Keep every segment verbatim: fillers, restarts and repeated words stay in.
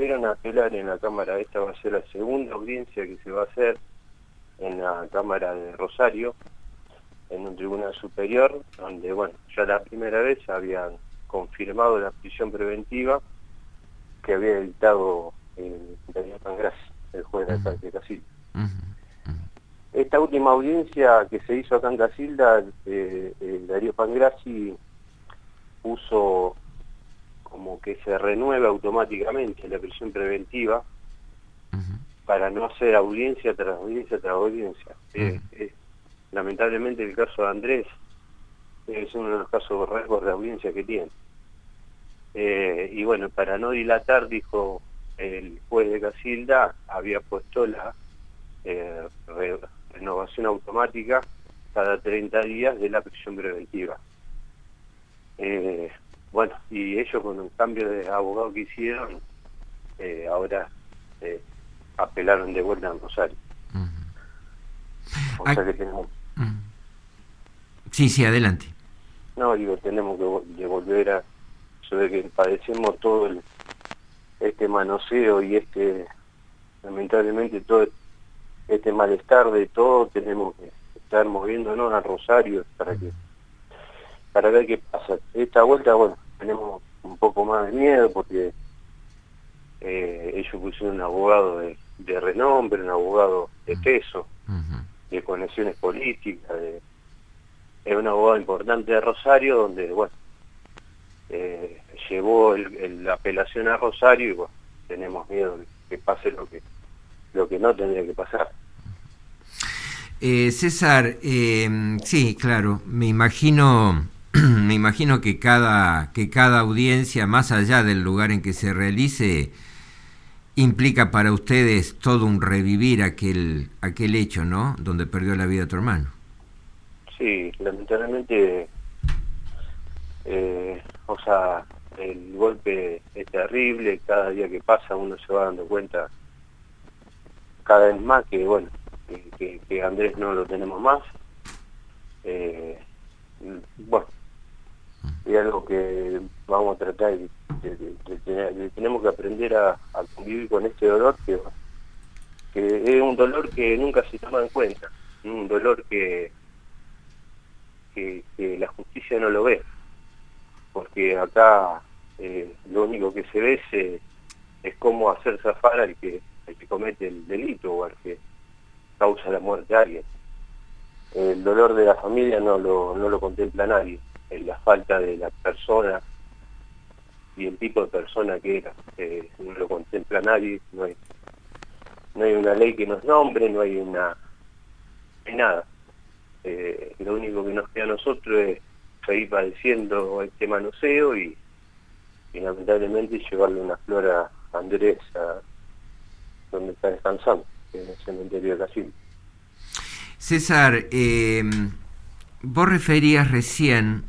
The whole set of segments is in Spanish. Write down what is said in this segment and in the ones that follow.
volvieron a apelar en la Cámara. Esta va a ser la segunda audiencia que se va a hacer en la Cámara de Rosario, en un tribunal superior, donde, bueno, ya la primera vez habían confirmado la prisión preventiva que había dictado el Darío Pangrassi, el juez de acá de Casilda. Uh -huh. Esta última audiencia que se hizo acá en Casilda, eh, el Darío Pangrassi puso como que se renueve automáticamente la prisión preventiva Uh -huh. para no hacer audiencia tras audiencia tras audiencia. Uh -huh. eh, eh, lamentablemente el caso de Andrés es uno de los casos récord de audiencia que tiene. Eh, y bueno, para no dilatar, dijo el juez de Casilda, había puesto la eh, re, renovación automática cada treinta días de la prisión preventiva. Eh, bueno, y ellos con un cambio de abogado que hicieron, eh, ahora eh, apelaron de vuelta a Rosario. Uh -huh. O sea que tenemos... Uh -huh. Sí, sí, adelante. No, digo, tenemos que de volver a... sobre que padecemos todo el, este manoseo y este, lamentablemente, todo este malestar de todo, tenemos que estar moviéndonos a Rosario para que para ver qué pasa. Esta vuelta, bueno, tenemos un poco más de miedo porque eh, ellos pusieron un abogado de, de renombre, un abogado de peso, uh-huh. de conexiones políticas, de, es un abogado importante de Rosario, donde, bueno, eh, llevó el, el, la apelación a Rosario y, bueno, tenemos miedo de que pase lo que, lo que no tendría que pasar. Eh, César, eh, sí, claro, me imagino... Me imagino que cada, que cada audiencia, más allá del lugar en que se realice, implica para ustedes todo un revivir aquel, aquel hecho, ¿no? Donde perdió la vida tu hermano. Sí, lamentablemente, eh, o sea, el golpe es terrible, cada día que pasa uno se va dando cuenta cada vez más que, bueno, que, que, que Andrés no lo tenemos más. Eh, bueno, es algo que vamos a tratar de, de, de, de, tener, de tenemos que aprender a, a convivir con este dolor que, que es un dolor que nunca se toma en cuenta, un dolor que, que, que la justicia no lo ve, porque acá eh, lo único que se ve es, eh, es cómo hacer zafar al que, al que comete el delito o al que causa la muerte a alguien. El dolor de la familia no lo, no lo contempla nadie. En la falta de la persona y el tipo de persona que era, eh, no lo contempla nadie, no hay, no hay una ley que nos nombre, no hay una, no hay nada. Eh, lo único que nos queda a nosotros es seguir padeciendo este manoseo y, y lamentablemente llevarle una flor a Andrés a donde está descansando, en el cementerio de Casilda. César, eh, vos referías recién,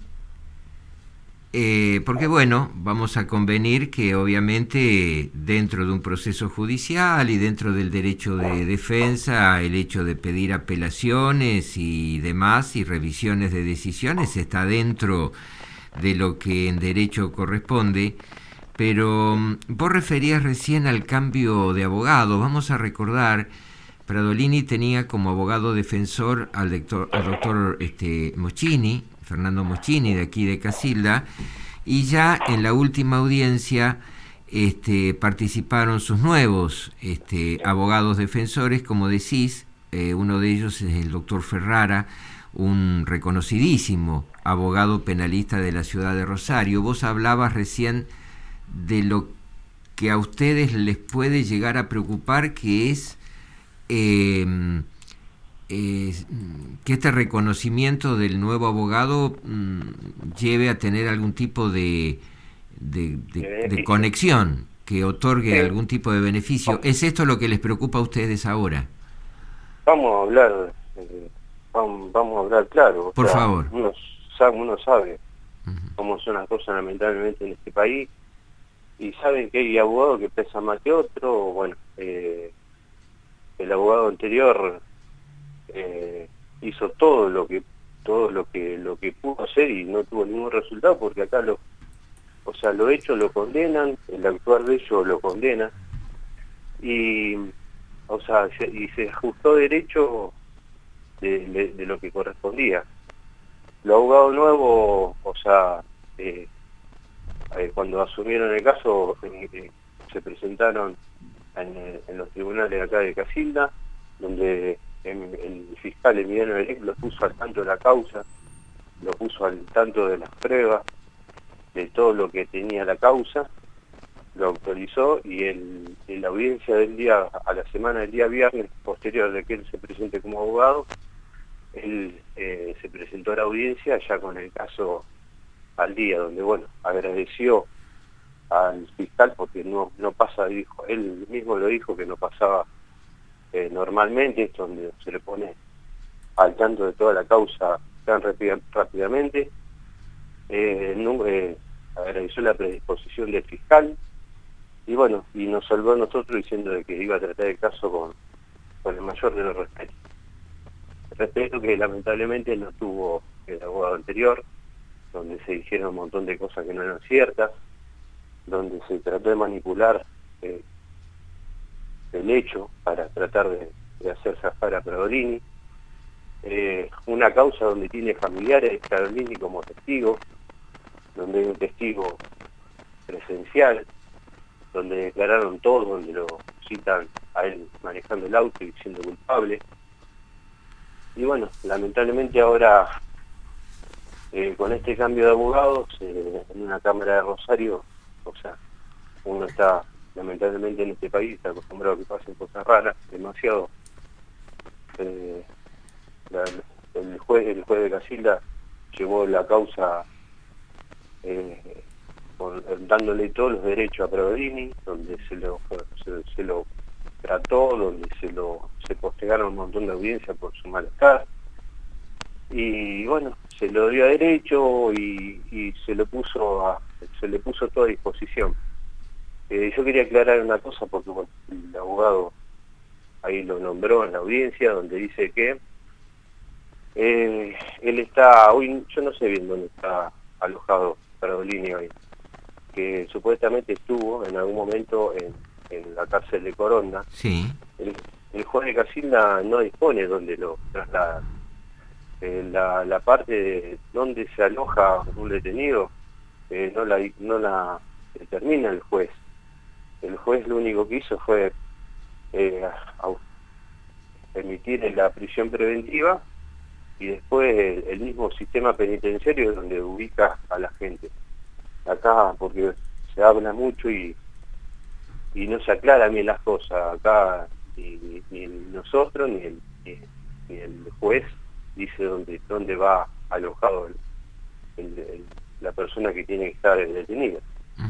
eh, porque bueno, vamos a convenir que obviamente dentro de un proceso judicial y dentro del derecho de defensa, el hecho de pedir apelaciones y demás y revisiones de decisiones está dentro de lo que en derecho corresponde, pero vos referías recién al cambio de abogado. Vamos a recordar, Pradolini tenía como abogado defensor al doctor, al doctor este, Moschini, Fernando Moschini, de aquí de Casilda, y ya en la última audiencia este, participaron sus nuevos este, abogados defensores, como decís, eh, uno de ellos es el doctor Ferrara, un reconocidísimo abogado penalista de la ciudad de Rosario. Vos hablabas recién de lo que a ustedes les puede llegar a preocupar, que es Eh, eh, que este reconocimiento del nuevo abogado mmm, lleve a tener algún tipo de, de, de, de conexión, que otorgue sí. algún tipo de beneficio. Vamos. ¿Es esto lo que les preocupa a ustedes ahora? Vamos a hablar, eh, vamos, vamos a hablar claro. Por o sea, favor. Uno sabe, uno sabe uh-huh. cómo son las cosas lamentablemente en este país, y saben que hay abogados que pesan más que otros. Bueno, eh, el abogado anterior eh, hizo todo lo que todo lo que lo que pudo hacer y no tuvo ningún resultado, porque acá lo o sea lo hecho lo condenan, el actuar de ellos lo condena, y, o sea, se, y se ajustó derecho de, de, de lo que correspondía. Los abogados nuevos, o sea, eh, eh, cuando asumieron el caso, eh, eh, se presentaron en, eh, en los tribunales acá de Casilda, donde el, el fiscal Emiliano Berec lo puso al tanto de la causa, lo puso al tanto de las pruebas, de todo lo que tenía la causa, lo autorizó, y el, en la audiencia del día, a la semana del día viernes, posterior de que él se presente como abogado, él eh, se presentó a la audiencia ya con el caso al día, donde, bueno, agradeció al fiscal porque no no pasa, dijo, él mismo lo dijo, que no pasaba eh, normalmente, esto donde se le pone al tanto de toda la causa tan rápida, rápidamente. Eh, no, eh, agradeció la predisposición del fiscal, y bueno, y nos salvó a nosotros diciendo de que iba a tratar el caso con, con el mayor de los respetos. Respeto que lamentablemente no tuvo el abogado anterior, donde se dijeron un montón de cosas que no eran ciertas, donde se trató de manipular eh, el hecho para tratar de, de hacer zafar a Pradolini. Eh, una causa donde tiene familiares de Pradolini como testigo, donde hay un testigo presencial, donde declararon todo, donde lo citan a él manejando el auto y siendo culpable. Y bueno, lamentablemente ahora, eh, con este cambio de abogados, eh, en una Cámara de Rosario, o sea, uno está, lamentablemente en este país, está acostumbrado a que pasen cosas raras, demasiado. Eh, la, el, juez, el juez de Casilda llevó la causa eh, con, dándole todos los derechos a Pradolini, donde se lo, se, se lo trató, donde se lo se postergaron un montón de audiencias por su malestar, y bueno, se lo dio a derecho y, y se lo puso a, se le puso toda a disposición. Eh, yo quería aclarar una cosa, porque bueno, el abogado ahí lo nombró en la audiencia, donde dice que eh, él está hoy, yo no sé bien dónde está alojado Pradolini hoy, que supuestamente estuvo en algún momento en, en la cárcel de Coronda. Sí. El, el juez de Casilda no dispone donde lo trasladan. Eh, la, la parte de donde se aloja un detenido eh, no la no la determina el juez. El juez lo único que hizo fue eh, emitir la prisión preventiva, y después el, el mismo sistema penitenciario donde ubica a la gente. Acá, porque se habla mucho y, y no se aclaran bien las cosas, acá ni, ni nosotros ni el, ni, ni el juez dice dónde, dónde va alojado el, el, el, la persona que tiene que estar detenida.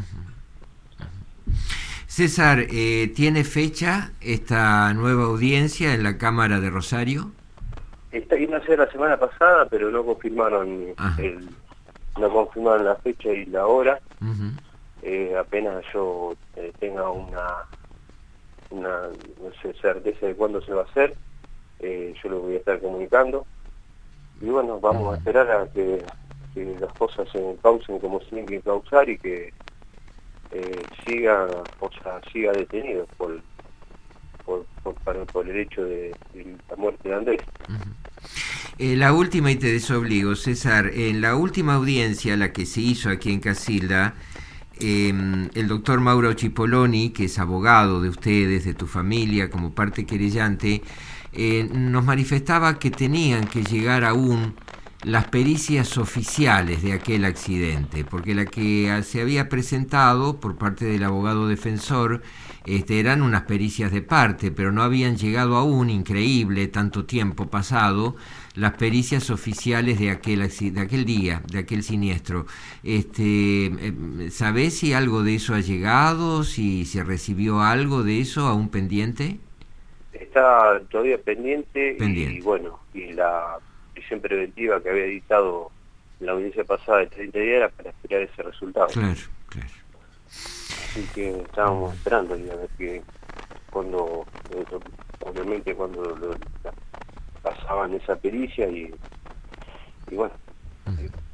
César, eh, ¿tiene fecha esta nueva audiencia en la Cámara de Rosario? Esta iba a ser la semana pasada, pero no confirmaron el, no confirmaron la fecha y la hora. Uh-huh. eh, apenas yo eh, tenga una una no sé, certeza de cuándo se va a hacer, eh, yo lo voy a estar comunicando, y bueno, vamos uh-huh. a esperar a que, que las cosas se encaucen como se tienen que encauzar, y que eh, siga, o sea, siga detenido por Por, por, por el hecho de, de la muerte de Andrés. Uh-huh. Eh, la última, y te desobligo, César, en la última audiencia, la que se hizo aquí en Casilda, eh, el doctor Mauro Cipolloni, que es abogado de ustedes, de tu familia, como parte querellante, eh, nos manifestaba que tenían que llegar aún las pericias oficiales de aquel accidente, porque la que se había presentado por parte del abogado defensor este, eran unas pericias de parte, pero no habían llegado aún, increíble, tanto tiempo pasado, las pericias oficiales de aquel, de aquel día, de aquel siniestro. Este, ¿sabés si algo de eso ha llegado? ¿Si se recibió algo de eso aún pendiente? Está todavía pendiente, pendiente. y bueno, y la prisión preventiva que había dictado la audiencia pasada de treinta días era para esperar ese resultado. Claro, claro. Así que estábamos esperando, y a ver que cuando, obviamente cuando lo, la, pasaban esa pericia, y, y bueno, uh-huh.